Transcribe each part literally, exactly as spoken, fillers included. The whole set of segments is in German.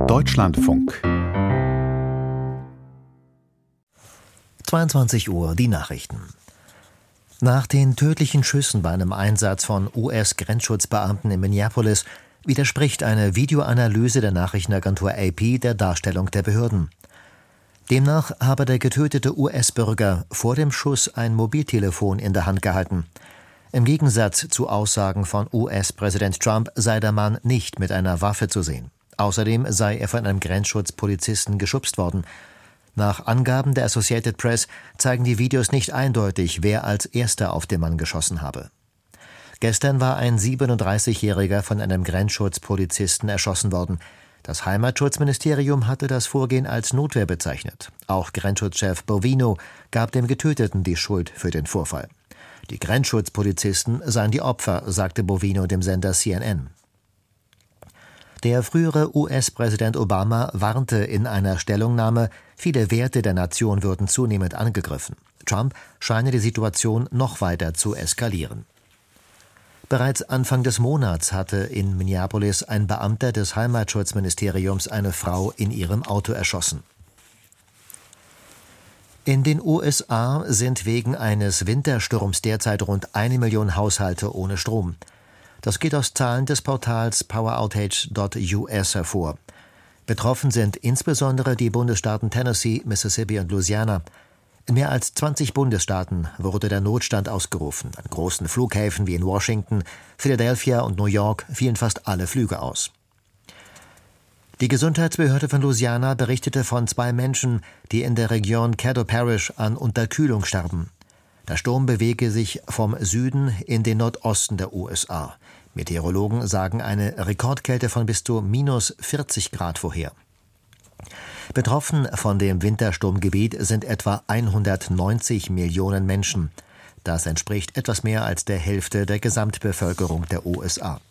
Deutschlandfunk. zweiundzwanzig Uhr, die Nachrichten. Nach den tödlichen Schüssen bei einem Einsatz von U S-Grenzschutzbeamten in Minneapolis widerspricht eine Videoanalyse der Nachrichtenagentur A P der Darstellung der Behörden. Demnach habe der getötete U S-Bürger vor dem Schuss ein Mobiltelefon in der Hand gehalten. Im Gegensatz zu Aussagen von U S-Präsident Trump sei der Mann nicht mit einer Waffe zu sehen. Außerdem sei er von einem Grenzschutzpolizisten geschubst worden. Nach Angaben der Associated Press zeigen die Videos nicht eindeutig, wer als Erster auf den Mann geschossen habe. Gestern war ein siebenunddreißigjähriger von einem Grenzschutzpolizisten erschossen worden. Das Heimatschutzministerium hatte das Vorgehen als Notwehr bezeichnet. Auch Grenzschutzchef Bovino gab dem Getöteten die Schuld für den Vorfall. Die Grenzschutzpolizisten seien die Opfer, sagte Bovino dem Sender C N N. Der frühere U S-Präsident Obama warnte in einer Stellungnahme, viele Werte der Nation würden zunehmend angegriffen. Trump scheine die Situation noch weiter zu eskalieren. Bereits Anfang des Monats hatte in Minneapolis ein Beamter des Heimatschutzministeriums eine Frau in ihrem Auto erschossen. In den U S A sind wegen eines Wintersturms derzeit rund eine Million Haushalte ohne Strom. Das geht aus Zahlen des Portals power outage Punkt U S hervor. Betroffen sind insbesondere die Bundesstaaten Tennessee, Mississippi und Louisiana. In mehr als zwanzig Bundesstaaten wurde der Notstand ausgerufen. An großen Flughäfen wie in Washington, Philadelphia und New York fielen fast alle Flüge aus. Die Gesundheitsbehörde von Louisiana berichtete von zwei Menschen, die in der Region Caddo Parish an Unterkühlung starben. Der Sturm bewege sich vom Süden in den Nordosten der U S A. Meteorologen sagen eine Rekordkälte von bis zu minus vierzig Grad vorher. Betroffen von dem Wintersturmgebiet sind etwa hundertneunzig Millionen Menschen. Das entspricht etwas mehr als der Hälfte der Gesamtbevölkerung der U S A.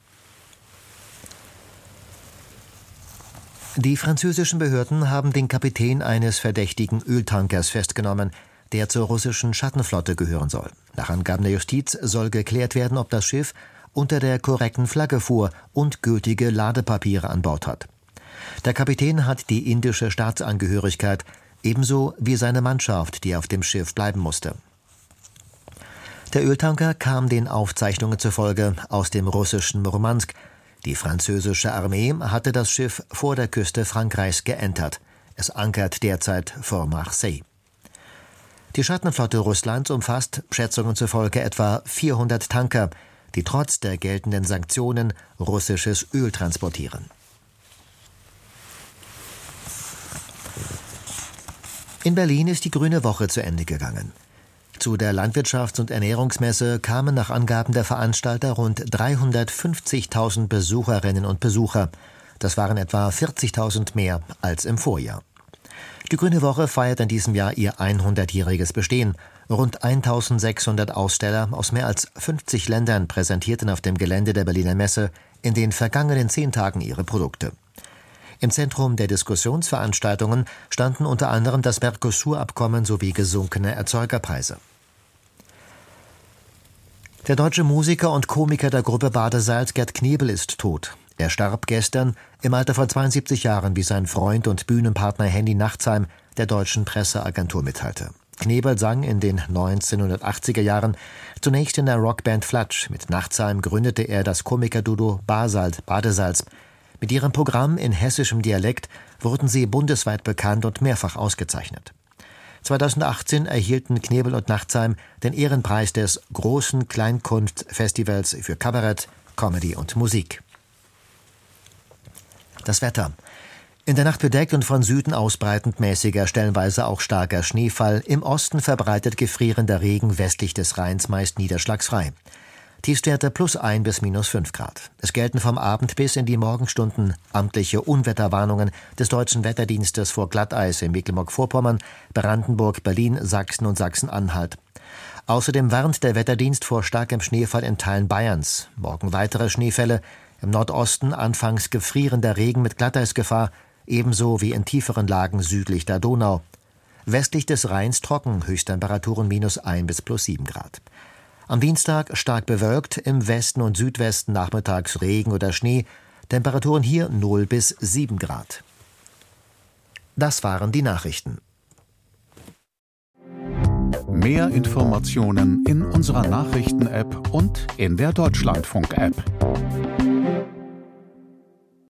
Die französischen Behörden haben den Kapitän eines verdächtigen Öltankers festgenommen, der zur russischen Schattenflotte gehören soll. Nach Angaben der Justiz soll geklärt werden, ob das Schiff unter der korrekten Flagge fuhr und gültige Ladepapiere an Bord hat. Der Kapitän hat die indische Staatsangehörigkeit, ebenso wie seine Mannschaft, die auf dem Schiff bleiben musste. Der Öltanker kam den Aufzeichnungen zufolge aus dem russischen Murmansk. Die französische Armee hatte das Schiff vor der Küste Frankreichs geentert. Es ankert derzeit vor Marseille. Die Schattenflotte Russlands umfasst Schätzungen zufolge etwa vierhundert Tanker, die trotz der geltenden Sanktionen russisches Öl transportieren. In Berlin ist die Grüne Woche zu Ende gegangen. Zu der Landwirtschafts- und Ernährungsmesse kamen nach Angaben der Veranstalter rund dreihundertfünfzigtausend Besucherinnen und Besucher. Das waren etwa vierzigtausend mehr als im Vorjahr. Die Grüne Woche feiert in diesem Jahr ihr hundertjähriges Bestehen. Rund eintausendsechshundert Aussteller aus mehr als fünfzig Ländern präsentierten auf dem Gelände der Berliner Messe in den vergangenen zehn Tagen ihre Produkte. Im Zentrum der Diskussionsveranstaltungen standen unter anderem das Mercosur-Abkommen sowie gesunkene Erzeugerpreise. Der deutsche Musiker und Komiker der Gruppe Badesalz Gerd Knebel ist tot. Er starb gestern im Alter von zweiundsiebzig Jahren, wie sein Freund und Bühnenpartner Henny Nachtsheim der deutschen Presseagentur mitteilte. Knebel sang in den neunzehnhundertachtziger Jahren zunächst in der Rockband Flatsch. Mit Nachtsheim gründete er das Komikerduo Basalt Badesalz. Mit ihrem Programm in hessischem Dialekt wurden sie bundesweit bekannt und mehrfach ausgezeichnet. zweitausendachtzehn erhielten Knebel und Nachtsheim den Ehrenpreis des Großen Kleinkunstfestivals für Kabarett, Comedy und Musik. Das Wetter. In der Nacht bedeckt und von Süden ausbreitend mäßiger, stellenweise auch starker Schneefall. Im Osten verbreitet gefrierender Regen, westlich des Rheins meist niederschlagsfrei. Tiefstwerte plus ein bis minus fünf Grad. Es gelten vom Abend bis in die Morgenstunden amtliche Unwetterwarnungen des Deutschen Wetterdienstes vor Glatteis in Mecklenburg-Vorpommern, Brandenburg, Berlin, Sachsen und Sachsen-Anhalt. Außerdem warnt der Wetterdienst vor starkem Schneefall in Teilen Bayerns. Morgen weitere Schneefälle. Im Nordosten anfangs gefrierender Regen mit Glatteisgefahr, ebenso wie in tieferen Lagen südlich der Donau. Westlich des Rheins trocken, Höchsttemperaturen minus ein bis plus sieben Grad. Am Dienstag stark bewölkt, im Westen und Südwesten nachmittags Regen oder Schnee, Temperaturen hier null bis sieben Grad. Das waren die Nachrichten. Mehr Informationen in unserer Nachrichten-App und in der Deutschlandfunk-App.